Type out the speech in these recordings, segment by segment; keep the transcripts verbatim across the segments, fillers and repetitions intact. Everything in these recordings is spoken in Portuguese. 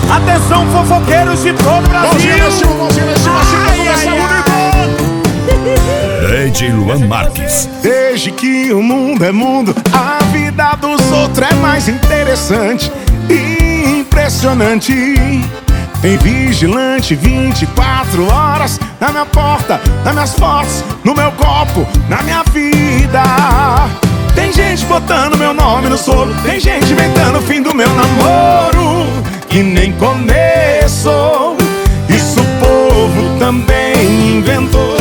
Atenção, fofoqueiros de todo o Brasil. Mãozinha lá em cima, mãozinha lá em cima, assim pra começar bonito. D J Luan Marques. Desde que o mundo é mundo, a vida dos outros é mais interessante e impressionante. Tem vigilante vinte e quatro horas na minha porta, nas minhas fotos, no meu copo, na minha vida. Tem gente botando meu nome no solo, tem gente inventando o fim do meu namoro, que nem começou. Isso o povo também inventou.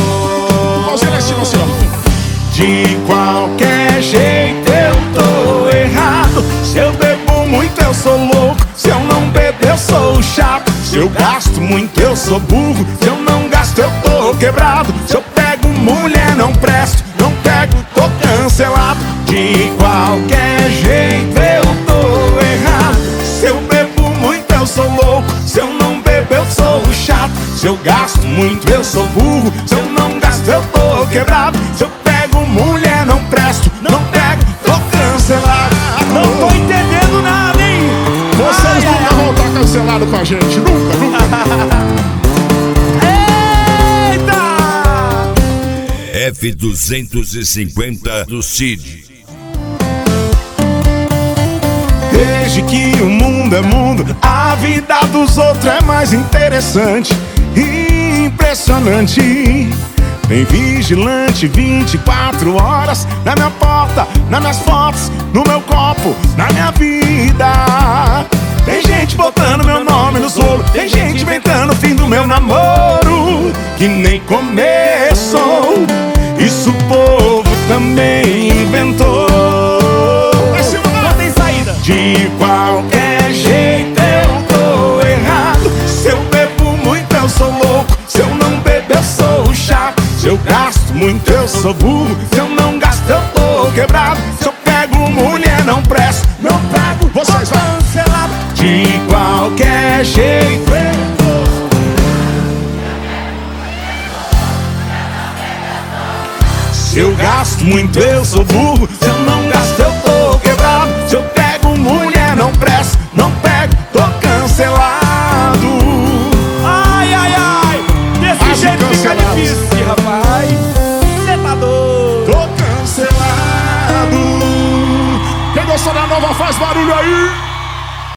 De qualquer jeito eu tô errado. Se eu bebo muito eu sou louco, se eu não bebo eu sou chato. Se eu gasto muito eu sou burro, se eu não gasto eu tô quebrado. Se eu pego mulher não presto, não pego tô cancelado. De qualquer jeito eu tô errado. Se eu bebo muito eu sou louco, se eu não bebo eu sou chato. Se eu gasto muito eu sou burro, se eu não gasto eu tô quebrado. Se eu pego mulher não presto, não pego tô cancelado. Não tô entendendo nada, hein? Vocês nunca vão estar cancelados com a gente, nunca, nunca. Eita! F duzentos e cinquenta do Cid. Desde que o mundo é mundo, a vida dos outros é mais interessante e impressionante. Tem vigilante vinte e quatro horas na minha porta, nas minhas fotos, no meu copo, na minha vida. Tem gente botando meu nome no solo, tem gente inventando o fim do meu namoro, que nem começou. Isso o povo também inventou. Não tem saída. De qualquer jeito eu tô errado. Se eu bebo muito eu sou louco, se eu não bebo eu sou chato. Se eu gasto muito eu sou burro, se eu não gasto eu tô quebrado. Se eu pego mulher não presto, não pego, vocês vão cancelar. De qualquer jeito eu tô. Se eu gasto muito eu sou burro, se eu não gasto eu tô quebrado. Se eu pego mulher não presto, não pego, tô cancelado. Ai, ai, ai! Desse Acho jeito fica cancelado. difícil, rapaz. Cê tá doido. Tô cancelado. Quem gostou da nova faz barulho aí.